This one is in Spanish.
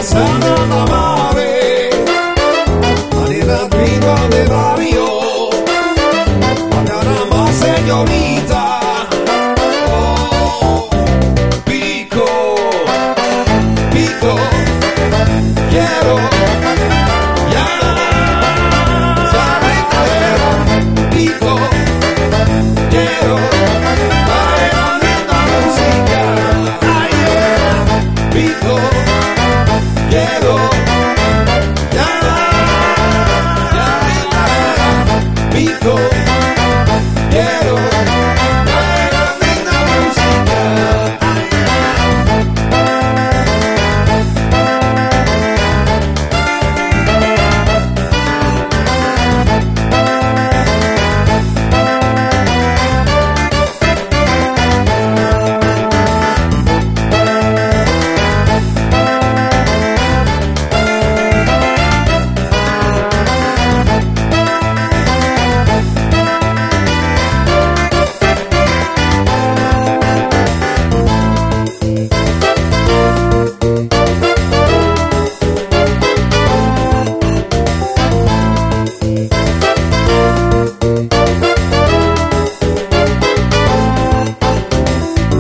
sana la mare, manera viva de barrio, caramba señorita, oh, pico, pico, quiero, ya, sabe, pico, quiero, bailar esta música, ay, pico, quiero.